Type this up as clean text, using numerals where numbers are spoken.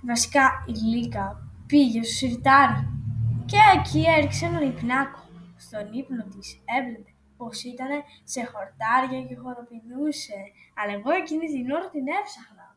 Βασικά η Λίκα πήγε στο σιρτάρι και εκεί έριξε έναν υπνάκο. Στον ύπνο της έβλεπε πως ήταν σε χορτάρια και χοροπηδούσε, αλλά εγώ εκείνη την ώρα την έψαχνα.